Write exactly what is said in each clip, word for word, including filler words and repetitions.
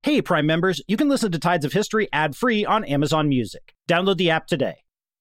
Hey, Prime members, you can listen to Tides of History ad-free on Amazon Music. Download the app today.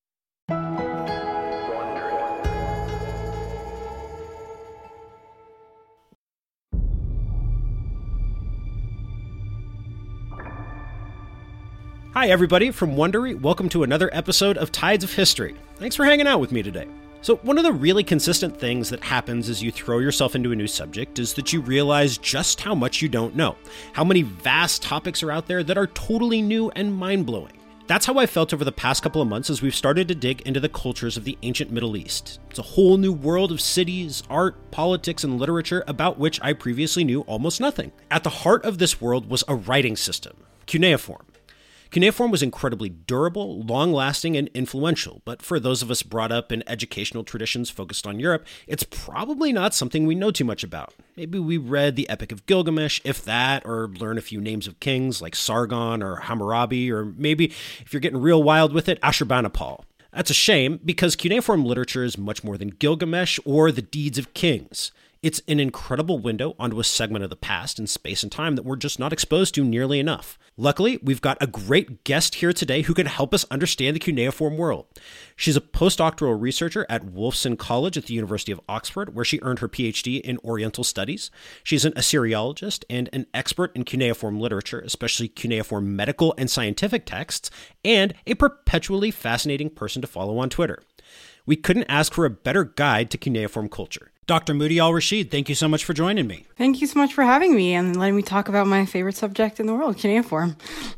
Hi, everybody, from Wondery. Welcome to another episode of Tides of History. Thanks for hanging out with me today. So one of the really consistent things that happens as you throw yourself into a new subject is that you realize just how much you don't know, how many vast topics are out there that are totally new and mind-blowing. That's how I felt over the past couple of months as we've started to dig into the cultures of the ancient Middle East. It's a whole new world of cities, art, politics, and literature about which I previously knew almost nothing. At the heart of this world was a writing system, cuneiform. Cuneiform was incredibly durable, long-lasting, and influential, but for those of us brought up in educational traditions focused on Europe, it's probably not something we know too much about. Maybe we read the Epic of Gilgamesh, if that, or learn a few names of kings like Sargon or Hammurabi, or maybe, if you're getting real wild with it, Ashurbanipal. That's a shame, because cuneiform literature is much more than Gilgamesh or the deeds of kings. It's an incredible window onto a segment of the past in space and time that we're just not exposed to nearly enough. Luckily, we've got a great guest here today who can help us understand the cuneiform world. She's a postdoctoral researcher at Wolfson College at the University of Oxford, where she earned her P H D in Oriental Studies. She's an Assyriologist and an expert in cuneiform literature, especially cuneiform medical and scientific texts, and a perpetually fascinating person to follow on Twitter. We couldn't ask for a better guide to cuneiform culture. Doctor Moody Al-Rashid, thank you so much for joining me. Thank you so much for having me and letting me talk about my favorite subject in the world, cuneiform.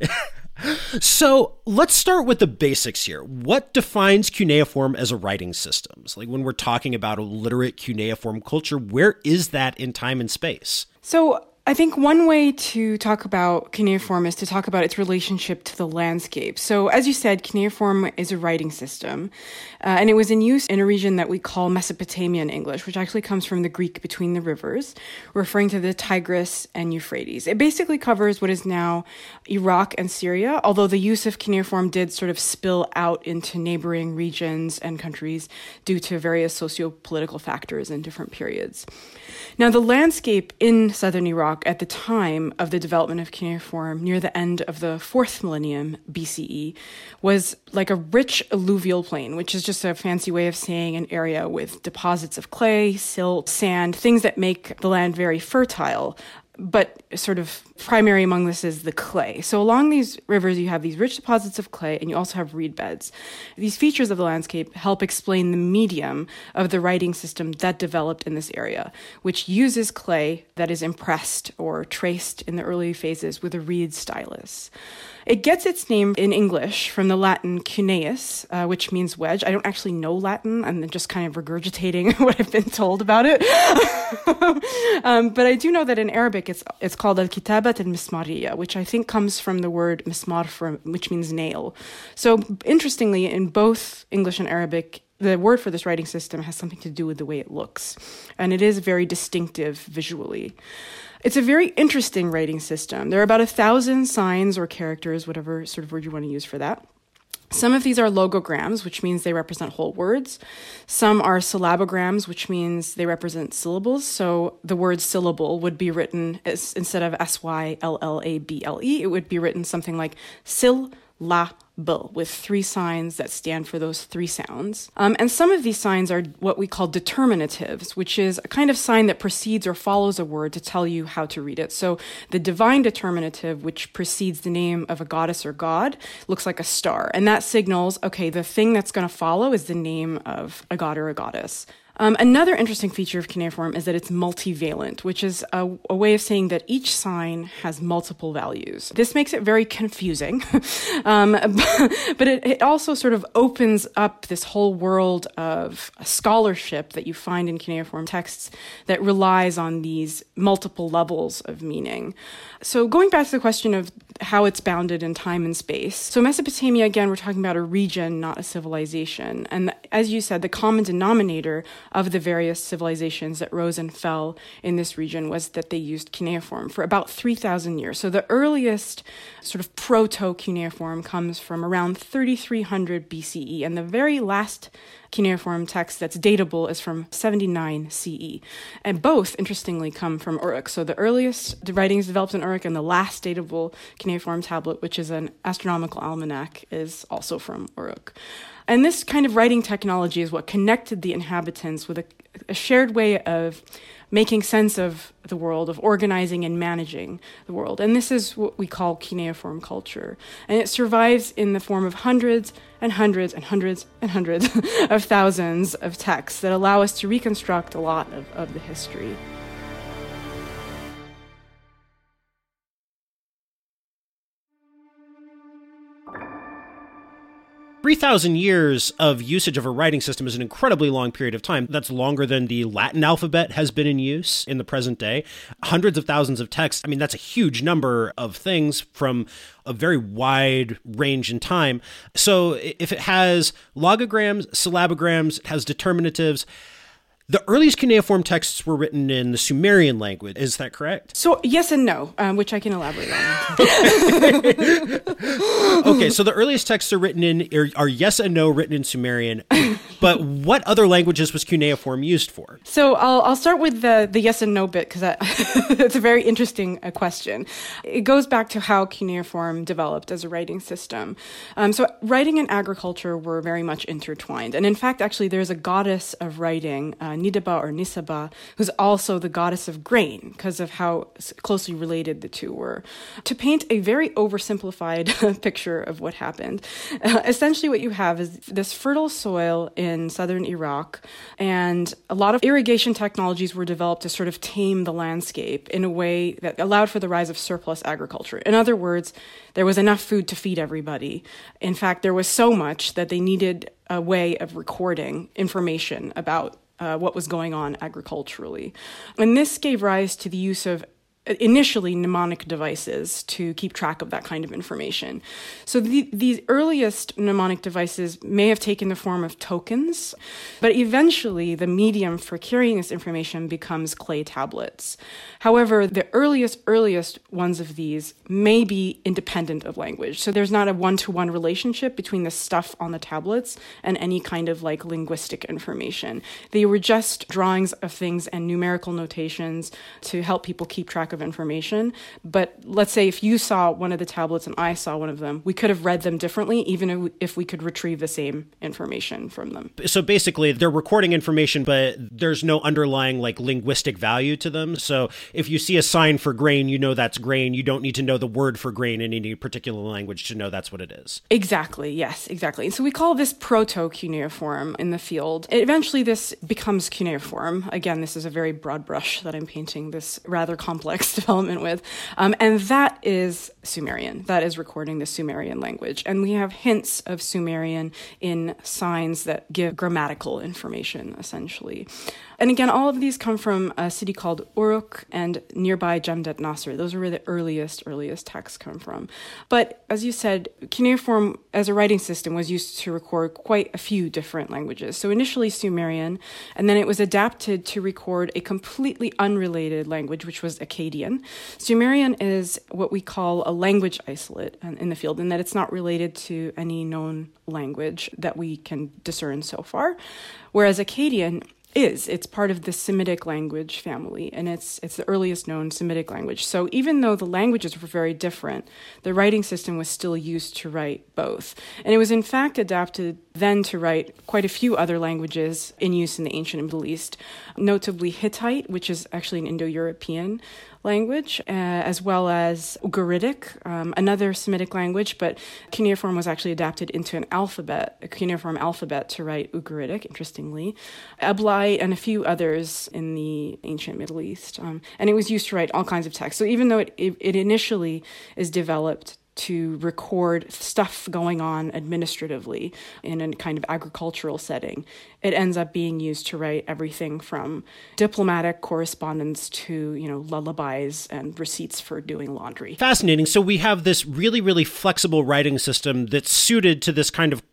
So let's start with the basics here. What defines cuneiform as a writing system? Like when we're talking about a literate cuneiform culture, where is that in time and space? So I think one way to talk about cuneiform is to talk about its relationship to the landscape. So as you said, cuneiform is a writing system, uh, and it was in use in a region that we call Mesopotamian English, which actually comes from the Greek between the rivers, referring to the Tigris and Euphrates. It basically covers what is now Iraq and Syria, although the use of cuneiform did sort of spill out into neighboring regions and countries due to various socio-political factors in different periods. Now, the landscape in southern Iraq at the time of the development of cuneiform, near the end of the fourth millennium B C E, was like a rich alluvial plain, which is just a fancy way of saying an area with deposits of clay, silt, sand, things that make the land very fertile. But sort of primary among this is the clay. So along these rivers, you have these rich deposits of clay, and you also have reed beds. These features of the landscape help explain the medium of the writing system that developed in this area, which uses clay that is impressed or traced in the early phases with a reed stylus. It gets its name in English from the Latin cuneus, uh, which means wedge. I don't actually know Latin. I'm just kind of regurgitating what I've been told about it. um, but I do know that in Arabic, it's it's called al-kitabat al-mismariya, which I think comes from the word mismar, from, which means nail. So interestingly, in both English and Arabic, the word for this writing system has something to do with the way it looks. And it is very distinctive visually. It's a very interesting writing system. There are about a thousand signs or characters, whatever sort of word you want to use for that. Some of these are logograms, which means they represent whole words. Some are syllabograms, which means they represent syllables. So the word syllable would be written as, instead of S Y L L A B L E, it would be written something like sil, la, bil, with three signs that stand for those three sounds. Um, and some of these signs are what we call determinatives, which is a kind of sign that precedes or follows a word to tell you how to read it. So the divine determinative, which precedes the name of a goddess or god, looks like a star. And that signals, okay, the thing that's going to follow is the name of a god or a goddess. Um, another interesting feature of cuneiform is that it's multivalent, which is a, a way of saying that each sign has multiple values. This makes it very confusing, um, but it, it also sort of opens up this whole world of scholarship that you find in cuneiform texts that relies on these multiple levels of meaning. So going back to the question of how it's bounded in time and space. So Mesopotamia, again, we're talking about a region, not a civilization. And as you said, the common denominator of the various civilizations that rose and fell in this region was that they used cuneiform for about three thousand years. So the earliest sort of proto-cuneiform comes from around thirty-three hundred B C E, and the very last cuneiform text that's datable is from seventy-nine C E. And both, interestingly, come from Uruk. So the earliest writings developed in Uruk and the last datable cuneiform tablet, which is an astronomical almanac, is also from Uruk. And this kind of writing technology is what connected the inhabitants with a, a shared way of making sense of the world, of organizing and managing the world. And this is what we call cuneiform culture. And it survives in the form of hundreds and hundreds and hundreds and hundreds of thousands of texts that allow us to reconstruct a lot of, of the history. three thousand years of usage of a writing system is an incredibly long period of time. That's longer than the Latin alphabet has been in use in the present day. Hundreds of thousands of texts. I mean, that's a huge number of things from a very wide range in time. So if it has logograms, syllabograms, it has determinatives. The earliest cuneiform texts were written in the Sumerian language. Is that correct? So yes and no, um, which I can elaborate on. Okay, so the earliest texts are written in are, are yes and no written in Sumerian. But what other languages was cuneiform used for? So I'll I'll start with the the yes and no bit because it's a very interesting uh, question. It goes back to how cuneiform developed as a writing system. Um, so writing and agriculture were very much intertwined, and in fact, actually, there's a goddess of writing. Uh, Nidaba or Nisaba, who's also the goddess of grain because of how closely related the two were. To paint a very oversimplified picture of what happened, uh, essentially what you have is this fertile soil in southern Iraq, and a lot of irrigation technologies were developed to sort of tame the landscape in a way that allowed for the rise of surplus agriculture. In other words, there was enough food to feed everybody. In fact, there was so much that they needed a way of recording information about Uh, what was going on agriculturally. And this gave rise to the use of initially mnemonic devices to keep track of that kind of information. So the, these earliest mnemonic devices may have taken the form of tokens, but eventually the medium for carrying this information becomes clay tablets. However, the earliest, earliest ones of these may be independent of language. So there's not a one-to-one relationship between the stuff on the tablets and any kind of like linguistic information. They were just drawings of things and numerical notations to help people keep track of information. But let's say if you saw one of the tablets and I saw one of them, we could have read them differently, even if we could retrieve the same information from them. So basically, they're recording information, but there's no underlying like linguistic value to them. So if you see a sign for grain, you know that's grain. You don't need to know the word for grain in any particular language to know that's what it is. Exactly. Yes, exactly. So we call this proto-cuneiform in the field. Eventually, this becomes cuneiform. Again, this is a very broad brush that I'm painting this rather complex development with. Um, and that is Sumerian. That is recording the Sumerian language. And we have hints of Sumerian in signs that give grammatical information, essentially. And again, all of these come from a city called Uruk and nearby Jemdet Nasr. Those are where the earliest, earliest texts come from. But as you said, cuneiform as a writing system was used to record quite a few different languages. So initially Sumerian, and then it was adapted to record a completely unrelated language, which was Akkadian. Sumerian is what we call a language isolate in the field, in that it's not related to any known language that we can discern so far. Whereas Akkadian is. It's part of the Semitic language family, and it's it's the earliest known Semitic language. So even though the languages were very different, the writing system was still used to write both. And it was in fact adapted then to write quite a few other languages in use in the ancient Middle East, notably Hittite, which is actually an Indo-European language, uh, as well as Ugaritic, um, another Semitic language, but cuneiform was actually adapted into an alphabet, a cuneiform alphabet to write Ugaritic, interestingly, Eblite, and a few others in the ancient Middle East. Um, and it was used to write all kinds of text. So even though it, it, it initially is developed to record stuff going on administratively in a kind of agricultural setting, it ends up being used to write everything from diplomatic correspondence to, you know, lullabies and receipts for doing laundry. Fascinating. So we have this really, really flexible writing system that's suited to this kind of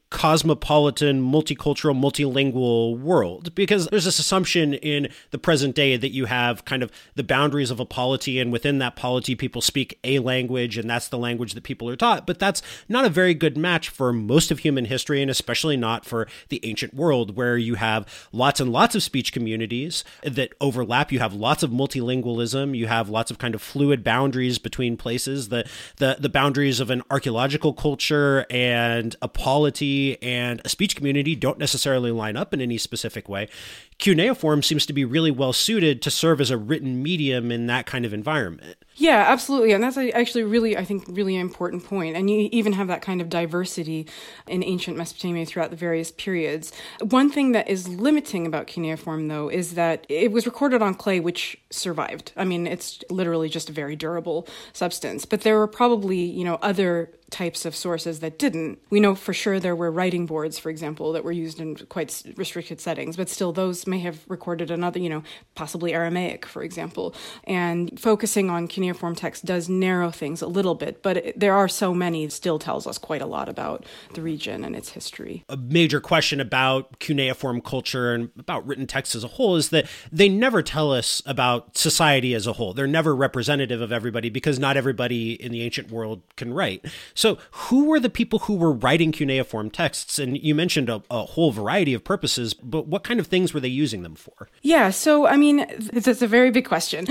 cosmopolitan, multicultural, multilingual world, because there's this assumption in the present day that you have kind of the boundaries of a polity, and within that polity, people speak a language, and that's the language that people are taught. But that's not a very good match for most of human history, and especially not for the ancient world, where you have lots and lots of speech communities that overlap. You have lots of multilingualism. You have lots of kind of fluid boundaries between places. The the the boundaries of an archaeological culture and a polity and a speech community don't necessarily line up in any specific way. Cuneiform seems to be really well suited to serve as a written medium in that kind of environment. Yeah, absolutely. And that's actually really, I think, really important point. And you even have that kind of diversity in ancient Mesopotamia throughout the various periods. One thing that is limiting about cuneiform, though, is that it was recorded on clay, which survived. I mean, it's literally just a very durable substance. But there were probably, you know, other types of sources that didn't. We know for sure there were writing boards, for example, that were used in quite restricted settings, but still those may have recorded another, you know, possibly Aramaic, for example. And focusing on cuneiform text does narrow things a little bit, but it, there are so many, it still tells us quite a lot about the region and its history. A major question about cuneiform culture and about written text as a whole is that they never tell us about society as a whole. They're never representative of everybody because not everybody in the ancient world can write. So who were the people who were writing cuneiform texts? And you mentioned a, a whole variety of purposes, but what kind of things were they using them for? Yeah, so I mean, it's, it's a very big question.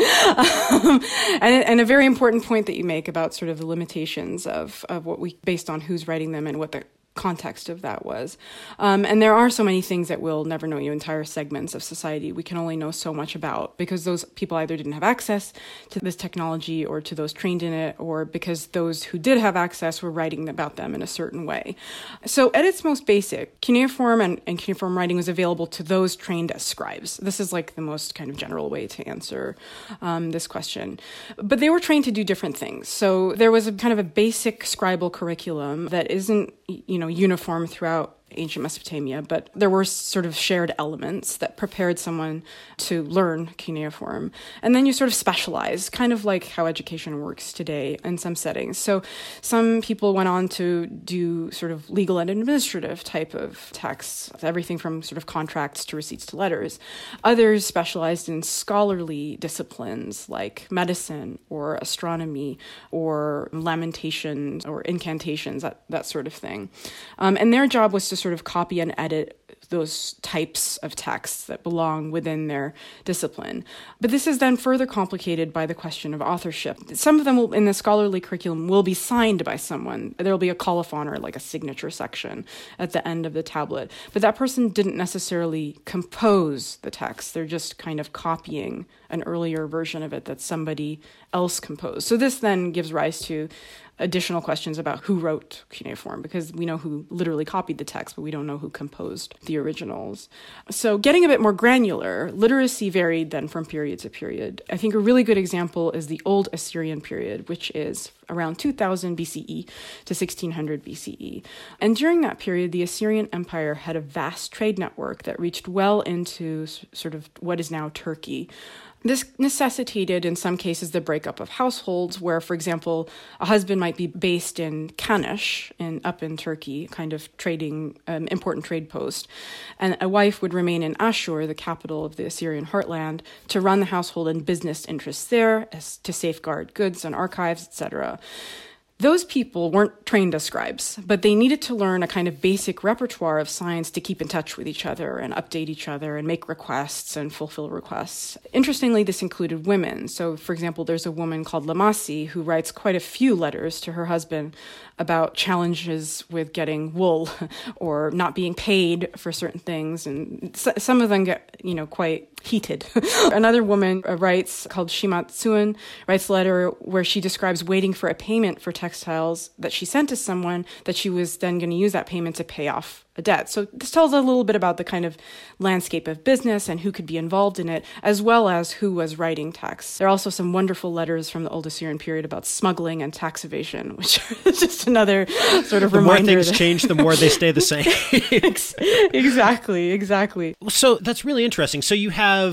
um, and, and a very important point that you make about sort of the limitations of, of what we, based on who's writing them and what the context of that was. Um, and there are so many things that we'll never know, you entire segments of society we can only know so much about because those people either didn't have access to this technology or to those trained in it, or because those who did have access were writing about them in a certain way. So at its most basic, cuneiform and, and cuneiform writing was available to those trained as scribes. This is like the most kind of general way to answer um, this question. But they were trained to do different things. So there was a kind of a basic scribal curriculum that isn't, you know, uniform throughout ancient Mesopotamia, but there were sort of shared elements that prepared someone to learn cuneiform. And then you sort of specialize, kind of like how education works today in some settings. So some people went on to do sort of legal and administrative type of texts, everything from sort of contracts to receipts to letters. Others specialized in scholarly disciplines like medicine or astronomy or lamentations or incantations, that, that sort of thing. Um, and their job was to sort of copy and edit those types of texts that belong within their discipline. But this is then further complicated by the question of authorship. Some of them will, in the scholarly curriculum will be signed by someone. There will be a colophon or like a signature section at the end of the tablet. But that person didn't necessarily compose the text. They're just kind of copying an earlier version of it that somebody else composed. So this then gives rise to additional questions about who wrote cuneiform, because we know who literally copied the text, but we don't know who composed the originals. So getting a bit more granular, literacy varied then from period to period. I think a really good example is the Old Assyrian period, which is around two thousand B C E to sixteen hundred B C E. And during that period, the Assyrian Empire had a vast trade network that reached well into sort of what is now Turkey. This necessitated, in some cases, the breakup of households where, for example, a husband might be based in Kanish, in, up in Turkey, kind of trading, um, important trade post, and a wife would remain in Ashur, the capital of the Assyrian heartland, to run the household and business interests there, as to safeguard goods and archives, et cetera. Those people weren't trained as scribes, but they needed to learn a kind of basic repertoire of signs to keep in touch with each other and update each other and make requests and fulfill requests. Interestingly, this included women. So, for example, there's a woman called Lamasi who writes quite a few letters to her husband about challenges with getting wool or not being paid for certain things. And some of them get, you know, quite heated. Another woman writes, called Shimat Suan, writes a letter where she describes waiting for a payment for textiles that she sent to someone that she was then going to use that payment to pay off a debt. So this tells a little bit about the kind of landscape of business and who could be involved in it, as well as who was writing texts. There are also some wonderful letters from the Old Assyrian period about smuggling and tax evasion, which is just another sort of the reminder. The more things that... change, the more they stay the same. Exactly, exactly. So that's really interesting. So you have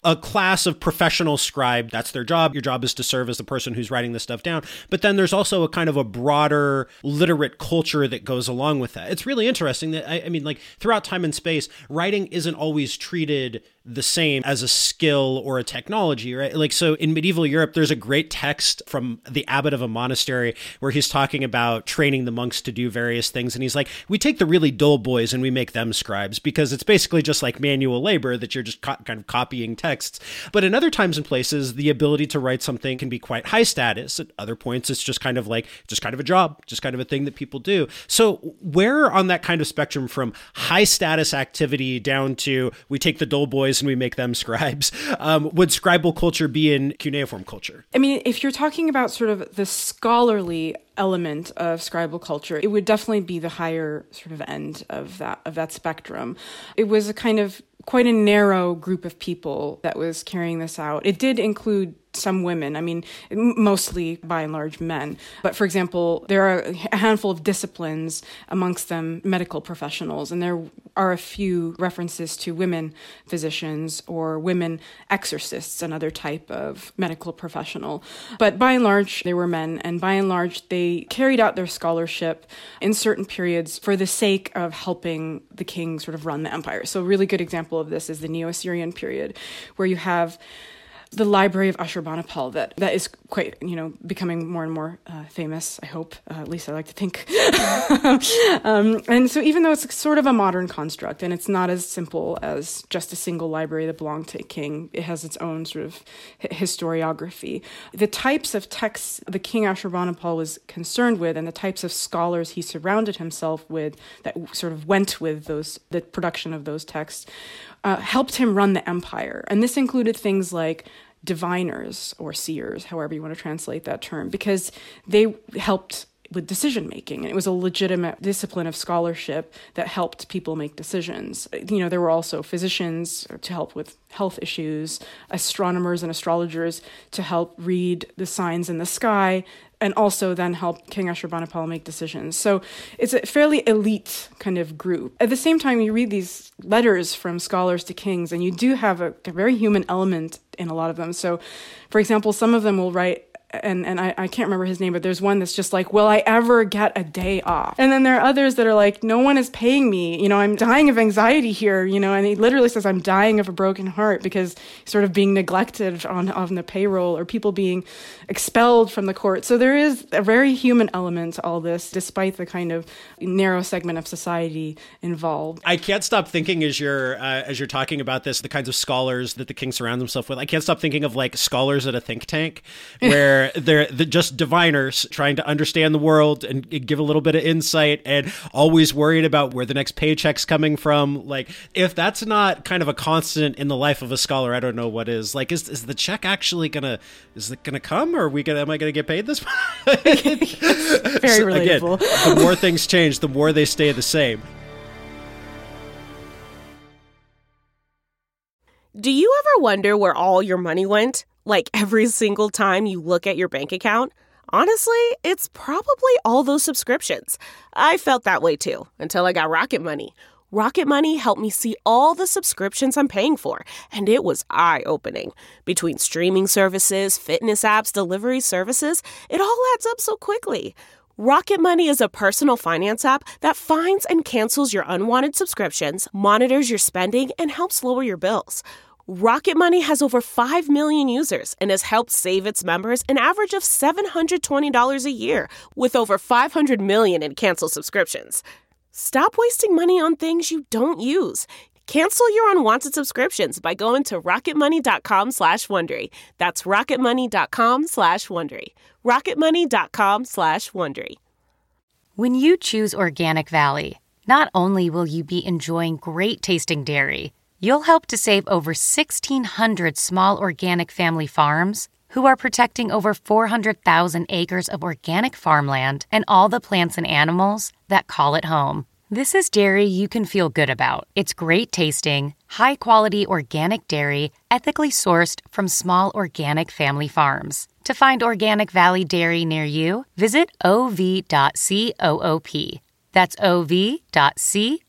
a class of professional scribe. That's their job. Your job is to serve as the person who's writing this stuff down. But then there's also a kind of a broader literate culture that goes along with that. It's really interesting that, I, I mean, like throughout time and space, writing isn't always treated the same as a skill or a technology, right? Like, so in medieval Europe, there's a great text from the abbot of a monastery where he's talking about training the monks to do various things. And he's like, we take the really dull boys and we make them scribes, because it's basically just like manual labor that you're just co- kind of copying texts. But in other times and places, the ability to write something can be quite high status. At other points, it's just kind of like, just kind of a job, just kind of a thing that people do. So where on that kind of spectrum from high status activity down to we take the dull boys and we make them scribes, um, would scribal culture be in cuneiform culture? I mean, if you're talking about sort of the scholarly element of scribal culture, it would definitely be the higher sort of end of that of that spectrum. It was a kind of quite a narrow group of people that was carrying this out. It did include some women, I mean, mostly by and large men. But for example, there are a handful of disciplines, amongst them medical professionals, and there are a few references to women physicians or women exorcists, another type of medical professional. But by and large, they were men, and by and large, they carried out their scholarship in certain periods for the sake of helping the king sort of run the empire. So a really good example of this is the Neo-Assyrian period, where you have the Library of Ashurbanipal that, that is quite, you know, becoming more and more uh, famous, I hope. Uh, at least I like to think. um, and so even though it's sort of a modern construct and it's not as simple as just a single library that belonged to a king, it has its own sort of historiography. The types of texts the king Ashurbanipal was concerned with and the types of scholars he surrounded himself with that sort of went with those the production of those texts uh, helped him run the empire. And this included things like diviners or seers, however you want to translate that term, because they helped with decision making. And it was a legitimate discipline of scholarship that helped people make decisions. You know, there were also physicians to help with health issues, astronomers and astrologers to help read the signs in the sky, and also then help King Ashurbanipal make decisions. So it's a fairly elite kind of group. At the same time, you read these letters from scholars to kings, and you do have a, a very human element in a lot of them. So, for example, some of them will write, and, and I, I can't remember his name, but there's one that's just like, will I ever get a day off? And then there are others that are like, no one is paying me. You know, I'm dying of anxiety here, you know, and he literally says, I'm dying of a broken heart because he's sort of being neglected on, on the payroll or people being expelled from the court. So there is a very human element to all this, despite the kind of narrow segment of society involved. I can't stop thinking as you're, uh, as you're talking about this, the kinds of scholars that the king surrounds himself with. I can't stop thinking of like scholars at a think tank where they're, they're just diviners trying to understand the world and give a little bit of insight and always worried about where the next paycheck's coming from. Like, if that's not kind of a constant in the life of a scholar, I don't know what is. Like, is is the check actually gonna, is it gonna come, or are we gonna, am I gonna get paid this month? Very so, relatable. Again, the more things change, the more they stay the same. Do you ever wonder where all your money went? Like every single time you look at your bank account? Honestly, it's probably all those subscriptions. I felt that way too, until I got Rocket Money. Rocket Money helped me see all the subscriptions I'm paying for, and it was eye-opening. Between streaming services, fitness apps, delivery services, it all adds up so quickly. Rocket Money is a personal finance app that finds and cancels your unwanted subscriptions, monitors your spending, and helps lower your bills. Rocket Money has over five million users and has helped save its members an average of seven hundred twenty dollars a year, with over five hundred million in canceled subscriptions. Stop wasting money on things you don't use. Cancel your unwanted subscriptions by going to rocketmoney.com slash Wondery. That's rocketmoney.com slash Wondery. rocketmoney.com slash Wondery. When you choose Organic Valley, not only will you be enjoying great tasting dairy, you'll help to save over sixteen hundred small organic family farms who are protecting over four hundred thousand acres of organic farmland and all the plants and animals that call it home. This is dairy you can feel good about. It's great tasting, high-quality organic dairy, ethically sourced from small organic family farms. To find Organic Valley Dairy near you, visit o v dot coop. That's o v dot coop.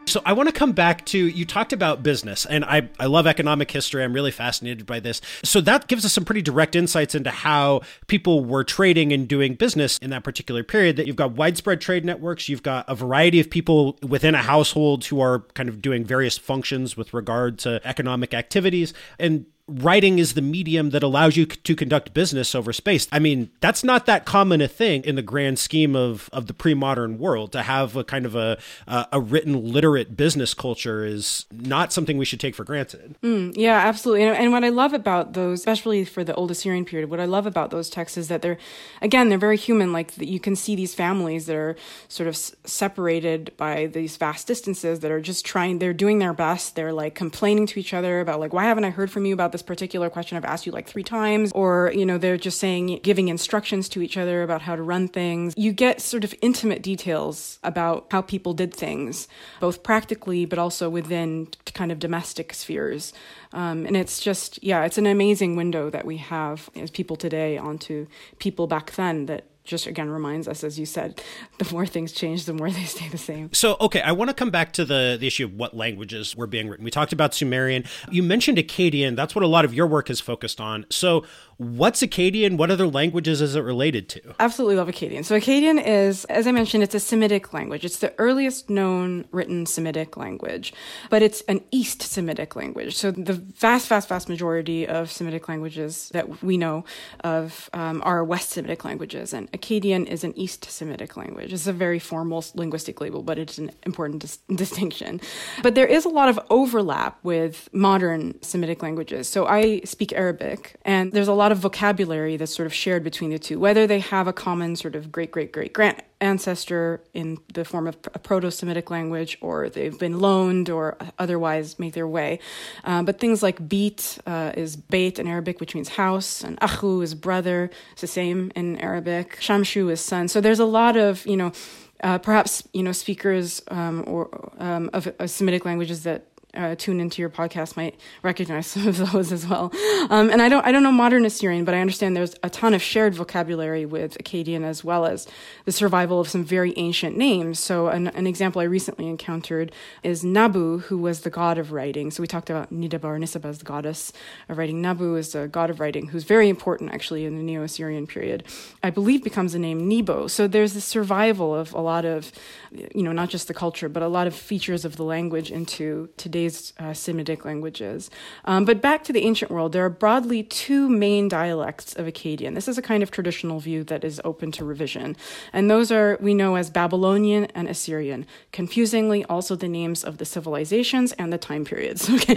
So I want to come back to, you talked about business, and I, I love economic history. I'm really fascinated by this. So that gives us some pretty direct insights into how people were trading and doing business in that particular period, that you've got widespread trade networks, you've got a variety of people within a household who are kind of doing various functions with regard to economic activities, and writing is the medium that allows you to conduct business over space. I mean, that's not that common a thing in the grand scheme of, of the pre-modern world. To have a kind of a, uh, a written literate business culture is not something we should take for granted. Mm, yeah, absolutely. And, and what I love about those, especially for the Old Assyrian period, what I love about those texts is that they're, again, they're very human. Like you can see these families that are sort of s- separated by these vast distances that are just trying, they're doing their best. They're like complaining to each other about like, why haven't I heard from you about this particular question? I've asked you like three times. Or, you know, they're just saying, giving instructions to each other about how to run things. You get sort of intimate details about how people did things, both practically, but also within kind of domestic spheres. Um, and it's just, yeah, it's an amazing window that we have as people today onto people back then that just, again, reminds us, as you said, the more things change, the more they stay the same. So, okay, I want to come back to the, the issue of what languages were being written. We talked about Sumerian. You mentioned Akkadian. That's what a lot of your work is focused on. So what's Akkadian? What other languages is it related to? Absolutely love Akkadian. So Akkadian is, as I mentioned, it's a Semitic language. It's the earliest known written Semitic language, but it's an East Semitic language. So the vast, vast, vast majority of Semitic languages that we know of um, are West Semitic languages, and Akkadian is an East Semitic language. It's a very formal linguistic label, but it's an important dis- distinction. But there is a lot of overlap with modern Semitic languages. So I speak Arabic, and there's a lot of vocabulary that's sort of shared between the two, whether they have a common sort of great, great, great grand ancestor in the form of a Proto-Semitic language, or they've been loaned or otherwise make their way. Um, but things like beat uh, is beit in Arabic, which means house, and akhu is brother. It's the same in Arabic. Shamshu is son. So there's a lot of, you know, uh, perhaps, you know, speakers um, or um, of, of Semitic languages that Uh, tune into your podcast might recognize some of those as well. Um, and I don't, I don't know modern Assyrian, but I understand there's a ton of shared vocabulary with Akkadian, as well as the survival of some very ancient names. So an, an example I recently encountered is Nabu, who was the god of writing. So we talked about Nidaba or Nisaba as the goddess of writing. Nabu is the god of writing, who's very important actually in the Neo-Assyrian period. I believe becomes the name Nebo. So there's the survival of a lot of, you know, not just the culture, but a lot of features of the language into today's Uh, Semitic languages. Um, but back to the ancient world, there are broadly two main dialects of Akkadian. This is a kind of traditional view that is open to revision. And those are, we know as Babylonian and Assyrian. Confusingly, also the names of the civilizations and the time periods. Okay.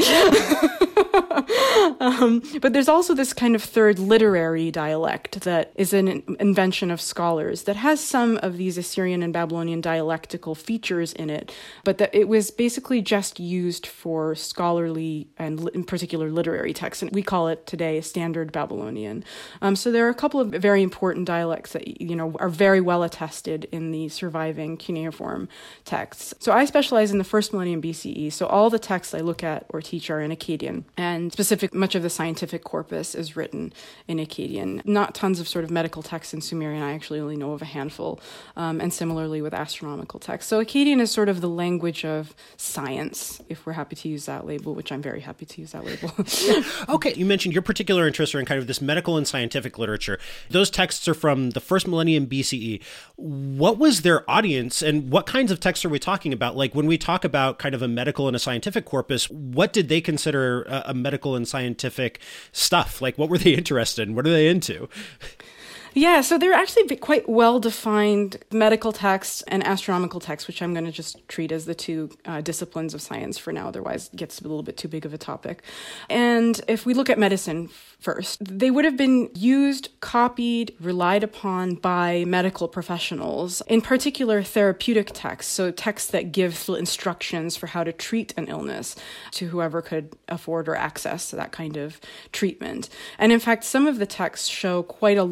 um, but there's also this kind of third literary dialect that is an invention of scholars that has some of these Assyrian and Babylonian dialectical features in it, but that it was basically just used for scholarly and in particular literary texts. And we call it today Standard Babylonian. Um, so there are a couple of very important dialects that, you know, are very well attested in the surviving cuneiform texts. So I specialize in the first millennium B C E. So all the texts I look at or teach are in Akkadian, and specific, much of the scientific corpus is written in Akkadian. Not tons of sort of medical texts in Sumerian. I actually only know of a handful, um, and similarly with astronomical texts. So Akkadian is sort of the language of science, if we're happy to use that label, which I'm very happy to use that label. Okay, you mentioned your particular interests are in kind of this medical and scientific literature. Those texts are from the first millennium B C E. What was their audience, and what kinds of texts are we talking about? Like when we talk about kind of a medical and a scientific corpus, what did they consider a, a medical and scientific stuff? Like what were they interested in? What are they into? Yeah, so they're actually quite well-defined medical texts and astronomical texts, which I'm going to just treat as the two uh, disciplines of science for now, otherwise it gets a little bit too big of a topic. And if we look at medicine first, they would have been used, copied, relied upon by medical professionals, in particular therapeutic texts, so texts that give instructions for how to treat an illness to whoever could afford or access that kind of treatment. And in fact, some of the texts show quite a lot of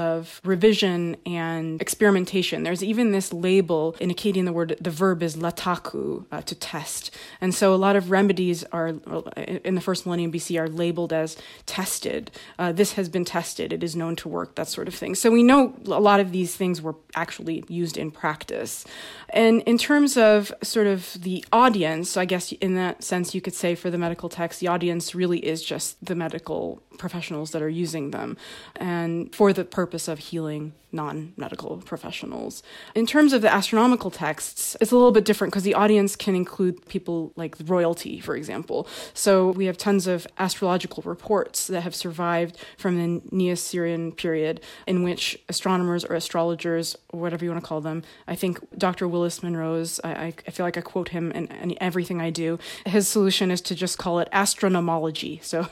of revision and experimentation. There's even this label in Akkadian, the word, the verb is lataku, uh, to test. And so a lot of remedies are, in the first millennium B C, are labeled as tested. Uh, this has been tested. It is known to work, that sort of thing. So we know a lot of these things were actually used in practice. And in terms of sort of the audience, I guess in that sense you could say for the medical text, the audience really is just the medical professionals that are using them, and for the purpose of healing non-medical professionals. In terms of the astronomical texts, it's a little bit different because the audience can include people like royalty, for example. So we have tons of astrological reports that have survived from the Neo-Assyrian period in which astronomers or astrologers, or whatever you want to call them, I think Doctor Willis Monroe's, I, I feel like I quote him in, in everything I do, his solution is to just call it astronomology. So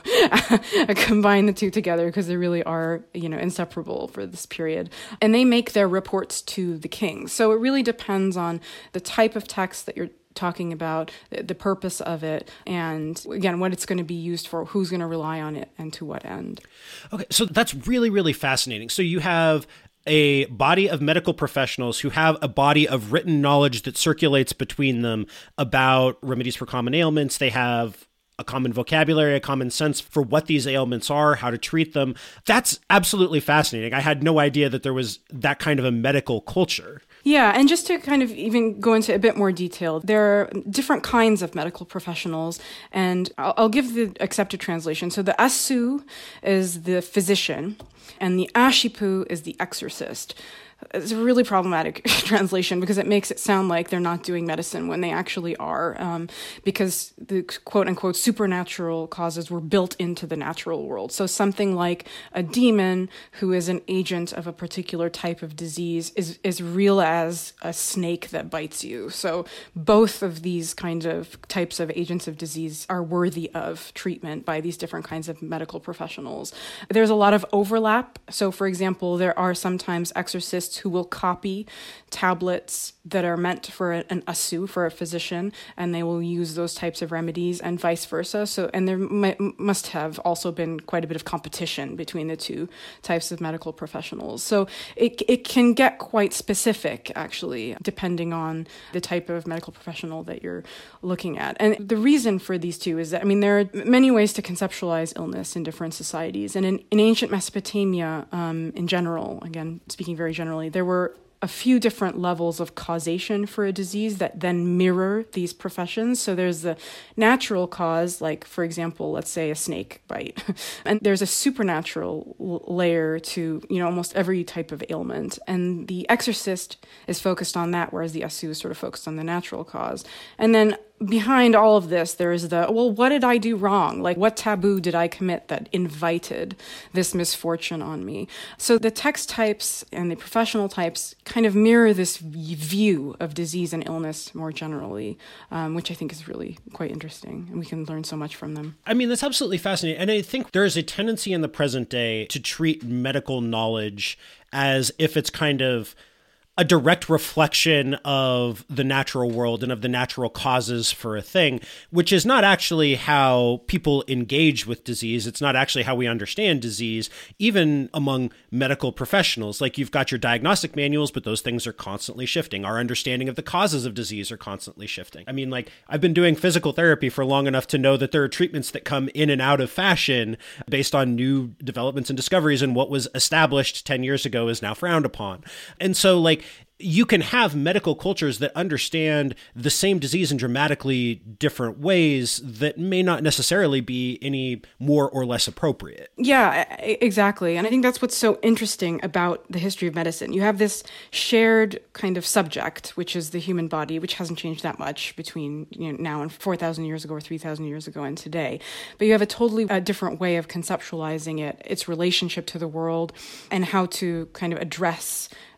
I combine the two together because they really are, you know, inseparable for this period. And they make their reports to the king. So it really depends on the type of text that you're talking about, the purpose of it, and again, what it's going to be used for, who's going to rely on it, and to what end. Okay, so that's really, really fascinating. So you have a body of medical professionals who have a body of written knowledge that circulates between them about remedies for common ailments. They have a common vocabulary, a common sense for what these ailments are, how to treat them. That's absolutely fascinating. I had no idea that there was that kind of a medical culture. Yeah, and just to kind of even go into a bit more detail, there are different kinds of medical professionals, and I'll, I'll give the accepted translation. So the asu is the physician, and the ashipu is the exorcist. It's a really problematic translation because it makes it sound like they're not doing medicine when they actually are, um, because the quote-unquote supernatural causes were built into the natural world. So something like a demon who is an agent of a particular type of disease is, is real as a snake that bites you. So both of these kinds of types of agents of disease are worthy of treatment by these different kinds of medical professionals. There's a lot of overlap. So, for example, there are sometimes exorcists who will copy tablets that are meant for an asu, for a physician, and they will use those types of remedies, and vice versa. So, and there m- must have also been quite a bit of competition between the two types of medical professionals. So it it can get quite specific, actually, depending on the type of medical professional that you're looking at. And the reason for these two is that, I mean, there are many ways to conceptualize illness in different societies. And in, in ancient Mesopotamia, um, in general, again, speaking very generally, there were a few different levels of causation for a disease that then mirror these professions. So there's the natural cause, like, for example, let's say a snake bite. And there's a supernatural layer to, you know, almost every type of ailment. And the exorcist is focused on that, whereas the asu is sort of focused on the natural cause. And then behind all of this, there is the, well, what did I do wrong? Like, what taboo did I commit that invited this misfortune on me? So the text types and the professional types kind of mirror this view of disease and illness more generally, um, which I think is really quite interesting, and we can learn so much from them. I mean, that's absolutely fascinating. And I think there is a tendency in the present day to treat medical knowledge as if it's kind of a direct reflection of the natural world and of the natural causes for a thing, which is not actually how people engage with disease. It's not actually how we understand disease, even among medical professionals. Like, you've got your diagnostic manuals, but those things are constantly shifting. Our understanding of the causes of disease are constantly shifting. I mean, like, I've been doing physical therapy for long enough to know that there are treatments that come in and out of fashion based on new developments and discoveries, and what was established ten years ago is now frowned upon. And so, like, you can have medical cultures that understand the same disease in dramatically different ways that may not necessarily be any more or less appropriate. Yeah, exactly. And I think that's what's so interesting about the history of medicine. You have this shared kind of subject, which is the human body, which hasn't changed that much between, you know, now and four thousand years ago or three thousand years ago and today. But you have a totally uh, different way of conceptualizing it, its relationship to the world, and how to kind of address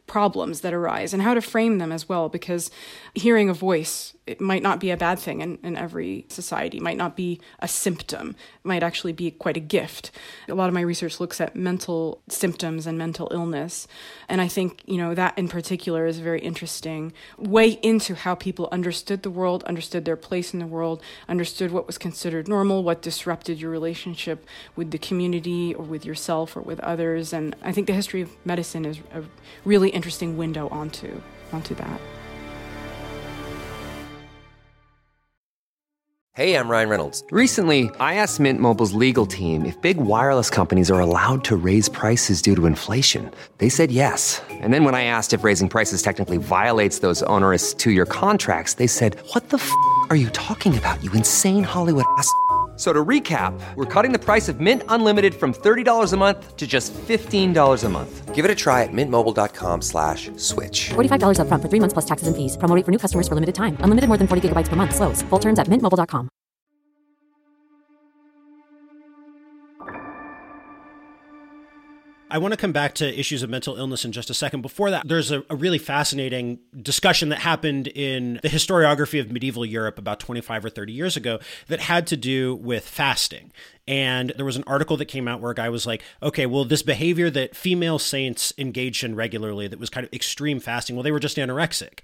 problems that arise and how to frame them as well, because hearing a voice, it might not be a bad thing in, in every society, might not be a symptom, it might actually be quite a gift. A lot of my research looks at mental symptoms and mental illness. And I think, you know, that in particular is a very interesting way into how people understood the world, understood their place in the world, understood what was considered normal, what disrupted your relationship with the community or with yourself or with others. And I think the history of medicine is a really interesting window onto onto that. Hey, I'm Ryan Reynolds. Recently, I asked Mint Mobile's legal team if big wireless companies are allowed to raise prices due to inflation. They said yes. And then when I asked if raising prices technically violates those onerous two-year contracts, they said, "What the f*** are you talking about, you insane Hollywood ass f- So to recap, we're cutting the price of Mint Unlimited from thirty dollars a month to just fifteen dollars a month. Give it a try at mintmobile.com slash switch. forty-five dollars up front for three months plus taxes and fees. Promo rate for new customers for limited time. Unlimited more than forty gigabytes per month. Slows full terms at mint mobile dot com. I want to come back to issues of mental illness in just a second. Before that, there's a, a really fascinating discussion that happened in the historiography of medieval Europe about twenty-five or thirty years ago that had to do with fasting. And there was an article that came out where a guy was like, okay, well, this behavior that female saints engaged in regularly that was kind of extreme fasting, well, they were just anorexic.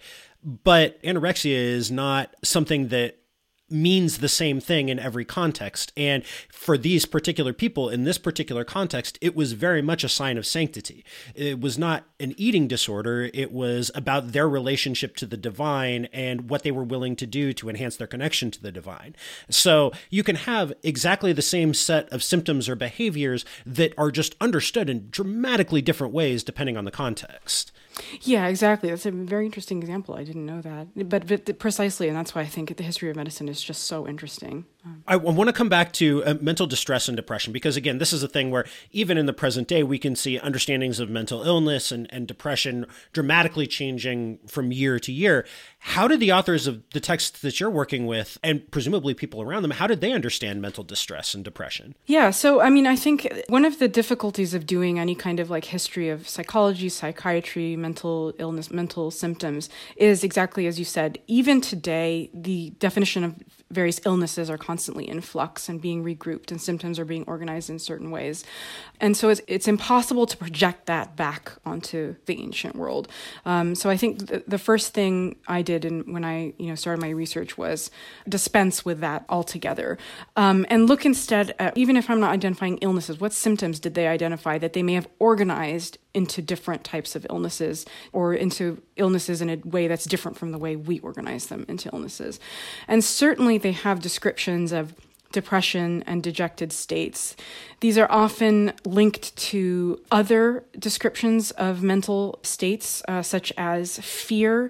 But anorexia is not something that means the same thing in every context. And for these particular people in this particular context, it was very much a sign of sanctity. It was not an eating disorder. It was about their relationship to the divine and what they were willing to do to enhance their connection to the divine. So you can have exactly the same set of symptoms or behaviors that are just understood in dramatically different ways depending on the context. Yeah, exactly. That's a very interesting example. I didn't know that. But, but precisely, and that's why I think the history of medicine is just so interesting. Um, I want to come back to uh, mental distress and depression, because again, this is a thing where even in the present day, we can see understandings of mental illness and, and depression dramatically changing from year to year. How did the authors of the texts that you're working with, and presumably people around them, how did they understand mental distress and depression? Yeah, so I mean, I think one of the difficulties of doing any kind of like history of psychology, psychiatry, mental illness, mental symptoms is exactly as you said. Even today, the definition of various illnesses are constantly in flux and being regrouped, and symptoms are being organized in certain ways. And so it's, it's impossible to project that back onto the ancient world. Um, so I think the, the first thing I did in, when I you know started my research was dispense with that altogether, um, and look instead at, even if I'm not identifying illnesses, what symptoms did they identify that they may have organized into different types of illnesses, or into illnesses in a way that's different from the way we organize them into illnesses. And certainly they have descriptions of depression and dejected states. These are often linked to other descriptions of mental states, uh, such as fear,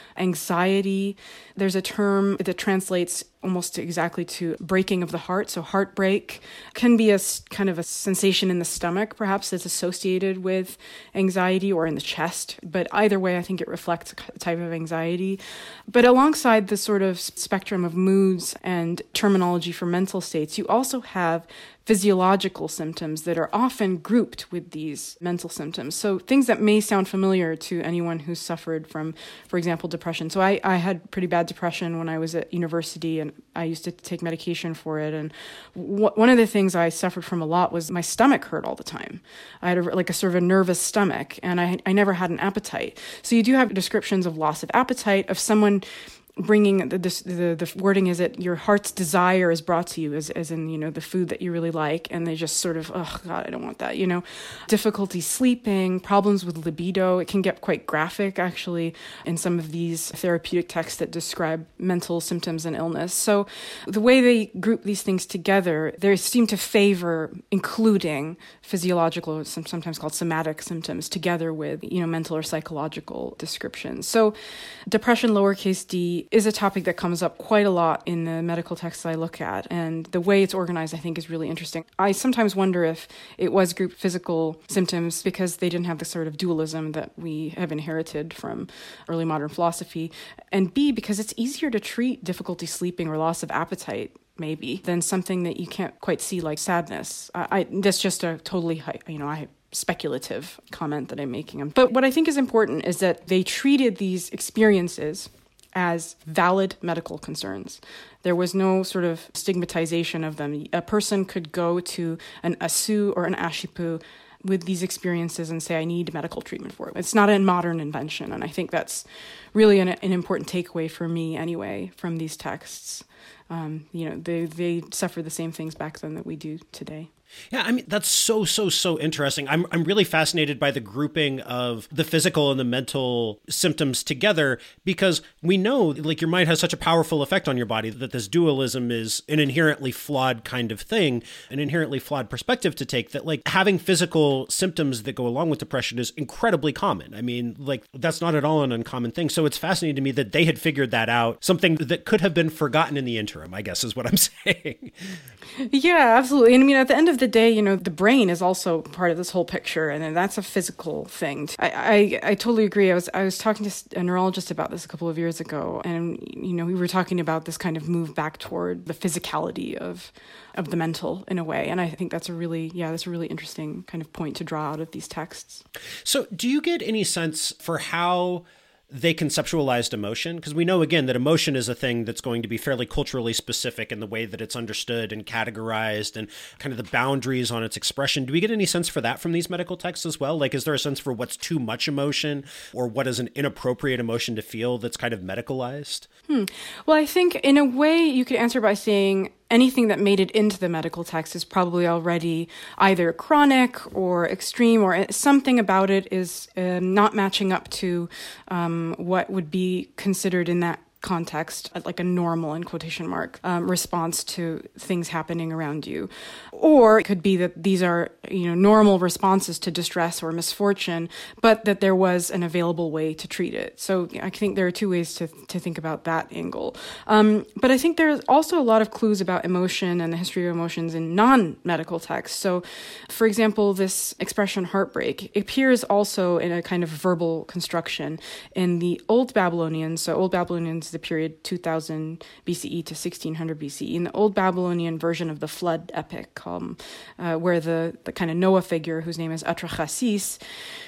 anxiety. There's a term that translates almost exactly to breaking of the heart. So heartbreak can be a kind of a sensation in the stomach, perhaps, that's associated with anxiety, or in the chest. But either way, I think it reflects a type of anxiety. But alongside the sort of spectrum of moods and terminology for mental states, you also have physiological symptoms that are often grouped with these mental symptoms. So things that may sound familiar to anyone who's suffered from, for example, depression. So I, I had pretty bad depression when I was at university, and I used to take medication for it. And w- one of the things I suffered from a lot was my stomach hurt all the time. I had a, like a sort of a nervous stomach, and I, I never had an appetite. So you do have descriptions of loss of appetite, of someone bringing the, the the wording is that your heart's desire is brought to you, as as in, you know, the food that you really like, and they just sort of, oh God, I don't want that, you know. Difficulty sleeping, problems with libido. It can get quite graphic, actually, in some of these therapeutic texts that describe mental symptoms and illness. So the way they group these things together, they seem to favor including physiological, sometimes called somatic symptoms, together with, you know, mental or psychological descriptions. So depression, lowercase d, is a topic that comes up quite a lot in the medical texts I look at, and the way it's organized, I think, is really interesting. I sometimes wonder if it was grouped physical symptoms because they didn't have the sort of dualism that we have inherited from early modern philosophy, and B, because it's easier to treat difficulty sleeping or loss of appetite maybe, than something that you can't quite see, like sadness. I, I that's just a totally, you know, I speculative comment that I'm making. But what I think is important is that they treated these experiences as valid medical concerns. There was no sort of stigmatization of them. A person could go to an Asu or an Ashipu with these experiences and say, I need medical treatment for it. It's not a modern invention. And I think that's really an, an important takeaway for me anyway from these texts. Um, you know, they, they suffered the same things back then that we do today. Yeah, I mean, that's so, so, so interesting. I'm I'm really fascinated by the grouping of the physical and the mental symptoms together, because we know, like, your mind has such a powerful effect on your body that this dualism is an inherently flawed kind of thing, an inherently flawed perspective to take, that, like, having physical symptoms that go along with depression is incredibly common. I mean, like, that's not at all an uncommon thing. So it's fascinating to me that they had figured that out, something that could have been forgotten in the interim, I guess is what I'm saying. Yeah, absolutely. And I mean, at the end of the day, you know, the brain is also part of this whole picture, and that's a physical thing. I, I, I totally agree. I was I was talking to a neurologist about this a couple of years ago, and, you know, we were talking about this kind of move back toward the physicality of of the mental in a way. And I think that's a really, yeah, that's a really interesting kind of point to draw out of these texts. So do you get any sense for how they conceptualized emotion? Because we know, again, that emotion is a thing that's going to be fairly culturally specific in the way that it's understood and categorized and kind of the boundaries on its expression. Do we get any sense for that from these medical texts as well? Like, is there a sense for what's too much emotion or what is an inappropriate emotion to feel that's kind of medicalized? Hmm. Well, I think in a way you could answer by saying anything that made it into the medical text is probably already either chronic or extreme, or something about it is uh, not matching up to um, what would be considered in that context, like a normal, in quotation mark, um, response to things happening around you. Or it could be that these are, you know, normal responses to distress or misfortune, but that there was an available way to treat it. So I think there are two ways to, to think about that angle. Um, but I think there's also a lot of clues about emotion and the history of emotions in non-medical texts. So, for example, this expression heartbreak appears also in a kind of verbal construction in the Old Babylonians. So Old Babylonians, the period two thousand B C E to sixteen hundred B C E, in the Old Babylonian version of the flood epic, um, uh, where the, the kind of Noah figure, whose name is Atrahasis,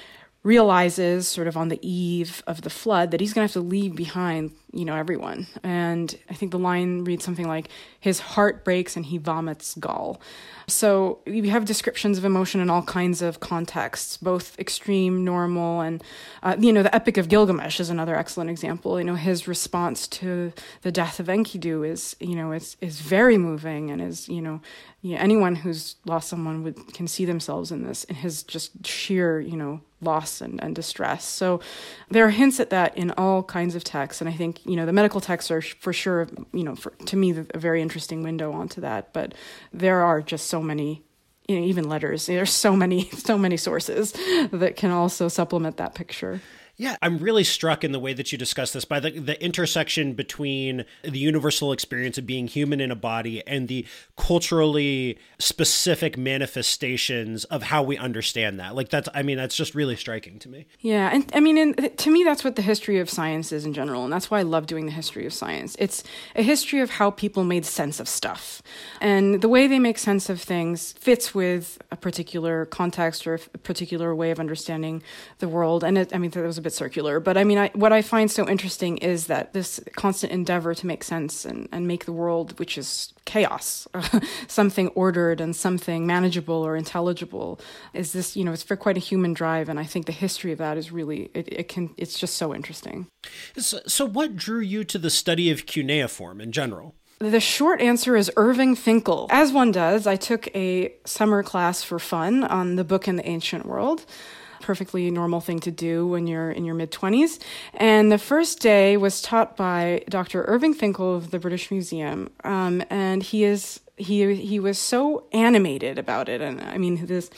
realizes sort of on the eve of the flood that he's going to have to leave behind, you know, everyone. And I think the line reads something like, his heart breaks and he vomits gall. So we have descriptions of emotion in all kinds of contexts, both extreme, normal, and, uh, you know, the Epic of Gilgamesh is another excellent example. You know, his response to the death of Enkidu is, you know, is, is very moving, and is, you know, you know, anyone who's lost someone would can see themselves in this, in his just sheer, you know, loss and, and distress. So there are hints at that in all kinds of texts. And I think, you know, the medical texts are for sure, you know, for, to me, a very interesting window onto that. But there are just so many, you know, even letters, there's so many, so many sources that can also supplement that picture. Yeah, I'm really struck in the way that you discuss this by the, the intersection between the universal experience of being human in a body and the culturally specific manifestations of how we understand that. Like, that's, I mean, that's just really striking to me. Yeah, and I mean, and to me, that's what the history of science is in general. And that's why I love doing the history of science. It's a history of how people made sense of stuff. And the way they make sense of things fits with a particular context or a particular way of understanding the world. And it, I mean, that was a bit circular, but I mean, I, what I find so interesting is that this constant endeavor to make sense and, and make the world, which is chaos, something ordered and something manageable or intelligible, is this, you know, it's for quite a human drive. And I think the history of that is really, it, it can, it's just so interesting. So, so what drew you to the study of cuneiform in general? The short answer is Irving Finkel. As one does, I took a summer class for fun on the book in the ancient world. Perfectly normal thing to do when you're in your mid-twenties. And the first day was taught by Doctor Irving Finkel of the British Museum. Um, and he is he he was so animated about it. And I mean, this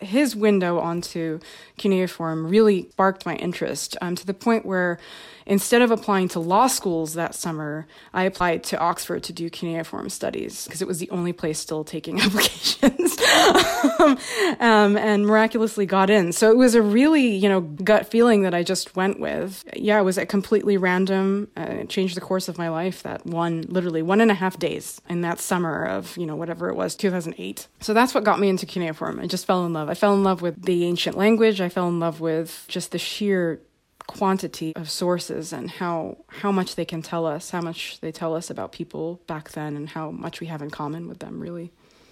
his window onto cuneiform really sparked my interest um, to the point where instead of applying to law schools that summer, I applied to Oxford to do cuneiform studies because it was the only place still taking applications um, um, and miraculously got in. So it was a really, you know, gut feeling that I just went with. Yeah, it was a completely random, uh, it changed the course of my life that one, literally one and a half days in that summer of, you know, whatever it was, two thousand eight. So that's what got me into cuneiform. I just fell in love. I fell in love with the ancient language. I fell in love with just the sheer quantity of sources and how how much they can tell us, how much they tell us about people back then and how much we have in common with them, really.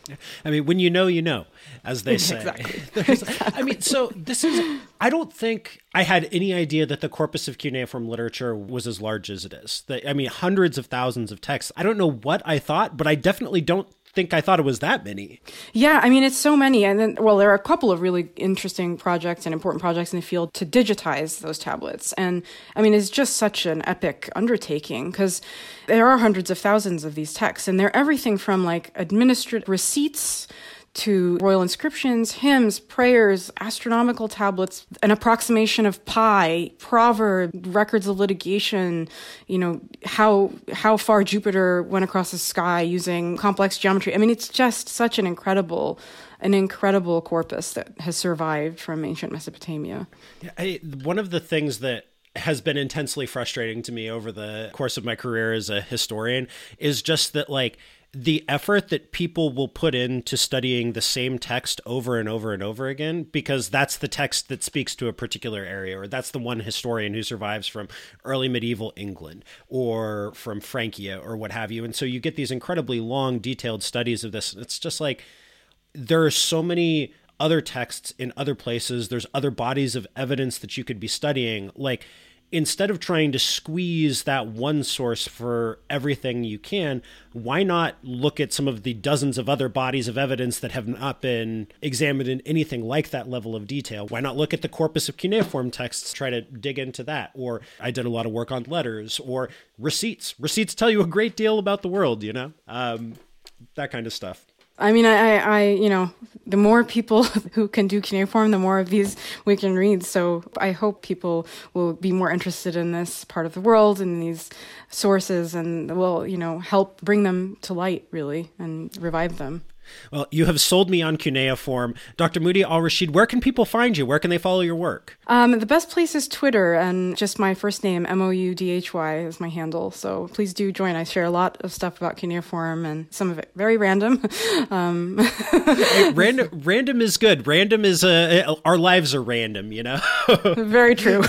I mean, when you know, you know, as they say. Exactly. exactly. I mean, so this is, I don't think I had any idea that the corpus of cuneiform literature was as large as it is. The, I mean, hundreds of thousands of texts. I don't know what I thought, but I definitely don't think I thought it was that many. Yeah, I mean, it's so many. And then, well, there are a couple of really interesting projects and important projects in the field to digitize those tablets. And I mean, it's just such an epic undertaking because there are hundreds of thousands of these texts, and they're everything from like administrative receipts to royal inscriptions, hymns, prayers, astronomical tablets, an approximation of pi, proverb, records of litigation, you know, how how far Jupiter went across the sky using complex geometry. I mean, it's just such an incredible, an incredible corpus that has survived from ancient Mesopotamia. Yeah, I, one of the things that has been intensely frustrating to me over the course of my career as a historian is just that, like, the effort that people will put into studying the same text over and over and over again, because that's the text that speaks to a particular area, or that's the one historian who survives from early medieval England or from Francia or what have you. And so you get these incredibly long, detailed studies of this. It's just like, there are so many other texts in other places. There's other bodies of evidence that you could be studying. Like, instead of trying to squeeze that one source for everything you can, why not look at some of the dozens of other bodies of evidence that have not been examined in anything like that level of detail? Why not look at the corpus of cuneiform texts, try to dig into that? Or I did a lot of work on letters or receipts. Receipts tell you a great deal about the world, you know, um, that kind of stuff. I mean, I, I, you know, the more people who can do cuneiform, the more of these we can read. So I hope people will be more interested in this part of the world and these sources, and will, you know, help bring them to light, really, and revive them. Well, you have sold me on cuneiform. Doctor Moody Al-Rashid, where can people find you? Where can they follow your work? Um, the best place is Twitter, and just my first name, M O U D H Y, is my handle. So please do join. I share a lot of stuff about cuneiform, and some of it very random. um. Hey, random, random is good. Random is, uh, our lives are random, you know? Very true.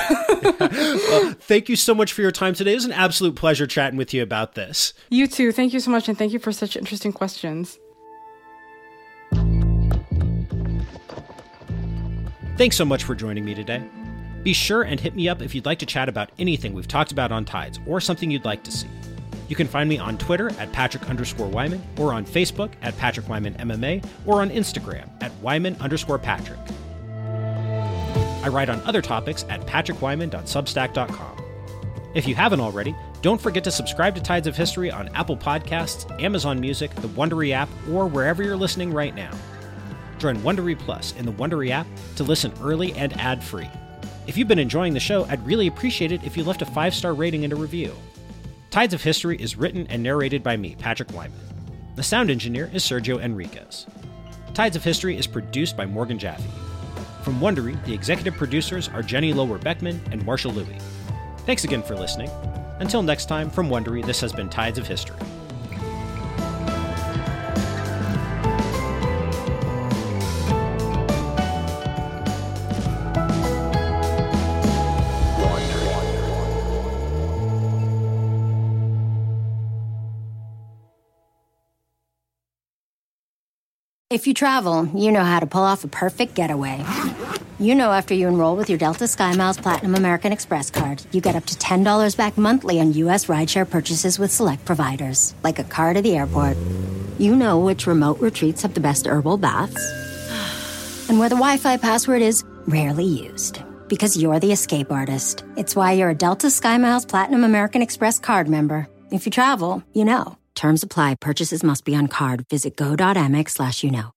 Well, thank you so much for your time today. It was an absolute pleasure chatting with you about this. You too. Thank you so much, and thank you for such interesting questions. Thanks so much for joining me today. Be sure and hit me up if you'd like to chat about anything we've talked about on Tides or something you'd like to see. You can find me on Twitter at Patrick underscore Wyman, or on Facebook at Patrick Wyman M M A, or on Instagram at Wyman underscore Patrick. I write on other topics at patrick wyman dot substack dot com. If you haven't already, don't forget to subscribe to Tides of History on Apple Podcasts, Amazon Music, the Wondery app, or wherever you're listening right now. Join Wondery Plus in the Wondery app to listen early and ad-free. If you've been enjoying the show, I'd really appreciate it if you left a five-star rating and a review. Tides of History is written and narrated by me, Patrick Wyman. The sound engineer is Sergio Enriquez. Tides of History is produced by Morgan Jaffe. From Wondery, the executive producers are Jenny Lower-Beckman and Marshall Louie. Thanks again for listening. Until next time, from Wondery, this has been Tides of History. If you travel, you know how to pull off a perfect getaway. You know after you enroll with your Delta SkyMiles Platinum American Express card, you get up to ten dollars back monthly on U S rideshare purchases with select providers, like a car to the airport. You know which remote retreats have the best herbal baths, and where the Wi-Fi password is rarely used. Because you're the escape artist. It's why you're a Delta SkyMiles Platinum American Express card member. If you travel, you know. Terms apply. Purchases must be on card. Visit go.amex slash you know.